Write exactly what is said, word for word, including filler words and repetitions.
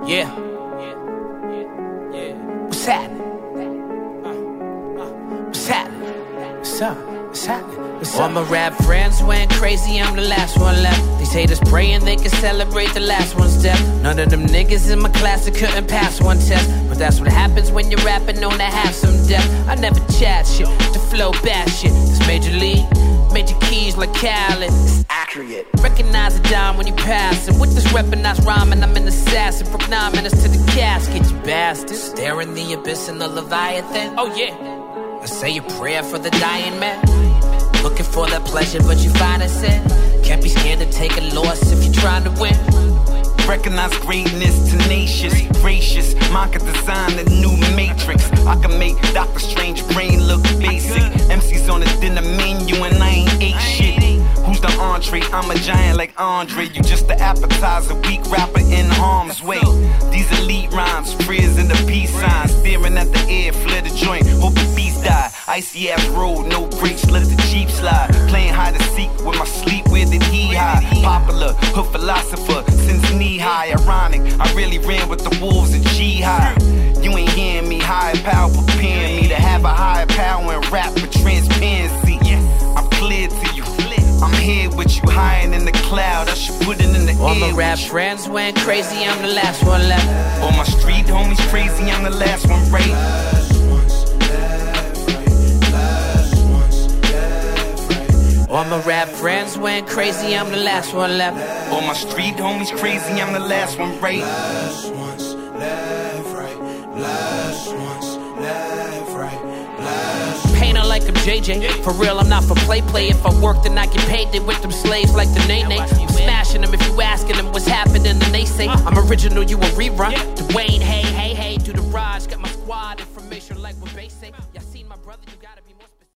Yeah. What's happening? What's happening? What's up? What's happening? What's up? All my rap friends went crazy, I'm the last one left. These haters praying they can celebrate the last one's death. None of them niggas in my class that couldn't pass one test. But that's what happens when you're rapping known to have some depth. I never chat shit, the flow bad shit. It's major league, major keys like Khaled. It's accurate. Recognize a dime when you pass it. With this weaponized rhyming, I'm an assassin. From nine minutes to the casket, you bastards. Stare in the abyss in the Leviathan. Oh yeah. I say a prayer for the dying man. Looking for that pleasure, but you find it sin. Can't be scared to take a loss if you're trying to win. Recognize greatness, tenacious, gracious. Mine could design the new matrix. I can make Doctor Strange brain look basic. M C's on the dinner menu and I ain't ate shit. Who's the entree? I'm a giant like Andre. You just the appetizer, weak rapper in harm's way. These elite rhymes, prayers in the peace signs. Staring at the air, flare the joint, hope the beast die. Icy ass road, no brakes, let the Jeep slide. Playing hide and seek with my sleep, where did he hide? Popular, hood philosopher, since knee high. Ironic, I really ran with the wolves and jihad. You ain't hearing me, higher power preparing me to have a higher power and rap with transparency. I'm clear to you, I'm here with you, higher in the cloud. I should put it in the All air. my rap friends went crazy, I'm the last one left. All my street homies crazy, I'm the last one right. All my rap friends went crazy, I'm the last one left. All my street homies crazy, I'm the last one right. Last ones left, right. Last ones left, right. Last. Painter like I'm J J. For real, I'm not for play play. If I work, then I get paid. They with them slaves like the Nene. I'm smashing them if you asking them what's happening, then they say I'm original, you a rerun. Dwayne, hey, hey, hey, to the Raj. Got my squad information like what they say. Y'all seen my brother, you gotta be more specific.